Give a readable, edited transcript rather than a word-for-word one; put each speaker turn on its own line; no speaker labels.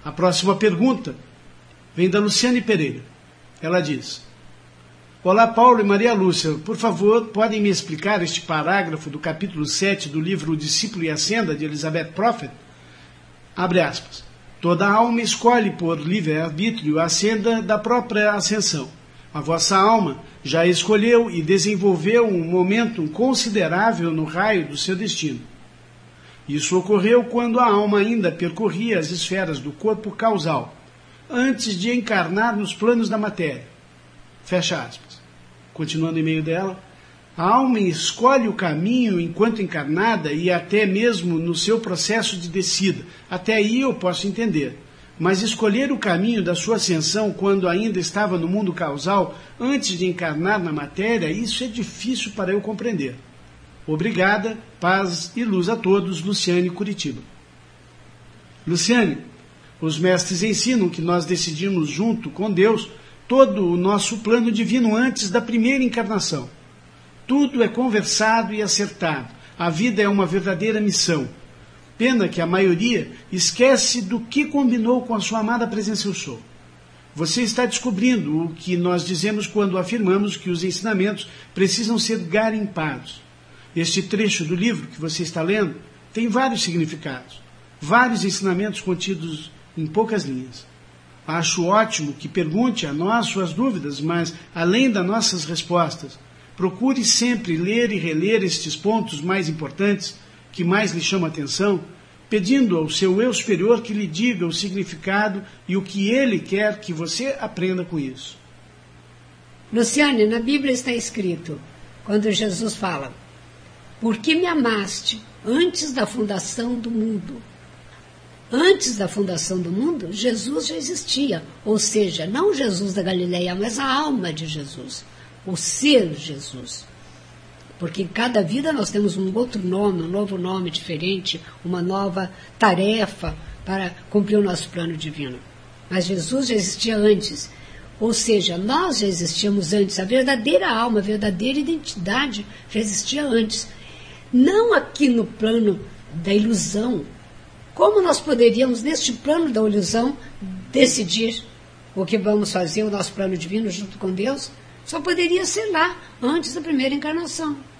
A próxima pergunta vem da Luciane Pereira. Ela diz: olá, Paulo e Maria Lúcia, por favor, podem me explicar este parágrafo do capítulo 7 do livro O Discípulo e a Senda, de Elizabeth Prophet? Abre aspas. Toda alma escolhe por livre-arbítrio a senda da própria ascensão. A vossa alma já escolheu e desenvolveu um momento considerável no raio do seu destino. Isso ocorreu quando a alma ainda percorria as esferas do corpo causal, antes de encarnar nos planos da matéria. Fecha aspas. Continuando o e-mail dela, a alma escolhe o caminho enquanto encarnada e até mesmo no seu processo de descida. Até aí eu posso entender. Mas escolher o caminho da sua ascensão quando ainda estava no mundo causal, antes de encarnar na matéria, isso é difícil para eu compreender. Obrigada, paz e luz a todos, Luciane, Curitiba. Luciane, os mestres ensinam que nós decidimos junto com Deus todo o nosso plano divino antes da primeira encarnação. Tudo é conversado e acertado. A vida é uma verdadeira missão. Pena que a maioria esquece do que combinou com a sua amada presença eu sou. Você está descobrindo o que nós dizemos quando afirmamos que os ensinamentos precisam ser garimpados. Este trecho do livro que você está lendo tem vários significados, vários ensinamentos contidos em poucas linhas. Acho ótimo que pergunte a nós suas dúvidas, mas, além das nossas respostas, procure sempre ler e reler estes pontos mais importantes, que mais lhe chamam a atenção, pedindo ao seu eu superior que lhe diga o significado e o que ele quer que você aprenda com isso.
Luciane, na Bíblia está escrito, quando Jesus fala: por que me amaste antes da fundação do mundo? Antes da fundação do mundo, Jesus já existia. Ou seja, não Jesus da Galileia, mas a alma de Jesus. O ser Jesus. Porque em cada vida nós temos um outro nome, um novo nome diferente, uma nova tarefa para cumprir o nosso plano divino. Mas Jesus já existia antes. Ou seja, nós já existíamos antes. A verdadeira alma, a verdadeira identidade já existia antes. Não aqui no plano da ilusão. Como nós poderíamos, neste plano da ilusão, decidir o que vamos fazer, o nosso plano divino junto com Deus? Só poderia ser lá, antes da primeira encarnação.